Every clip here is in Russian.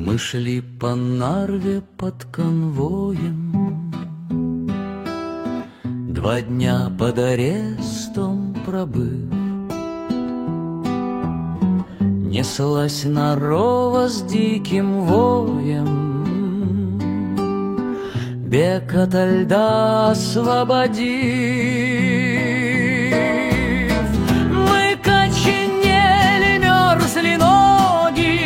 Мы шли по Нарве под конвоем, 2 дня под арестом пробыв. Неслась Нарова с диким воем, бег ото льда освободив. Мы коченели, мерзли ноги,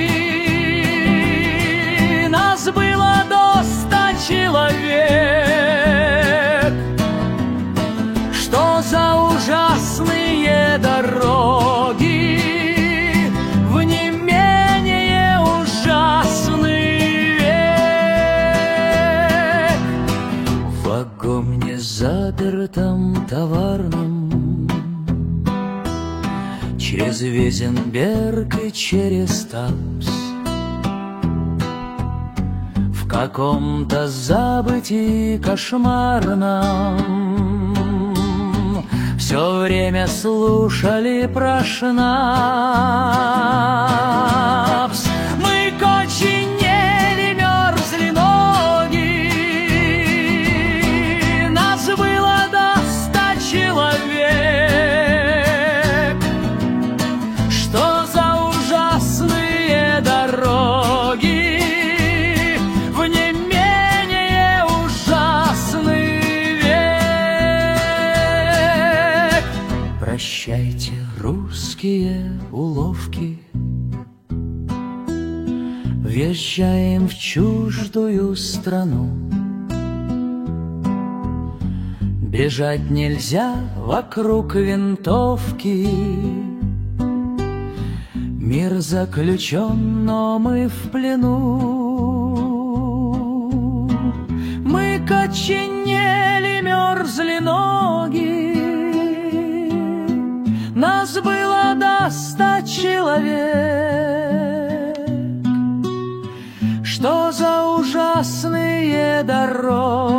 нас было до 100 человек. Что за ужасные дороги, в не менее ужасный век. В вагоне запертом товарном, через Везенберг и через Тапс, в каком-то забытии кошмарном все время слушали про шнапс. Мы коченели, мерзли ноги, нас было до 100 человек. Что за ужасные дороги, в не менее ужасный век. Прощайте, русские уловки, въезжаем в чуждую страну. Бежать нельзя вокруг винтовки, мир заключен, но мы в плену. Мы коченели, мерзли ноги, нас было до 100 человек. Что за ужасные дороги,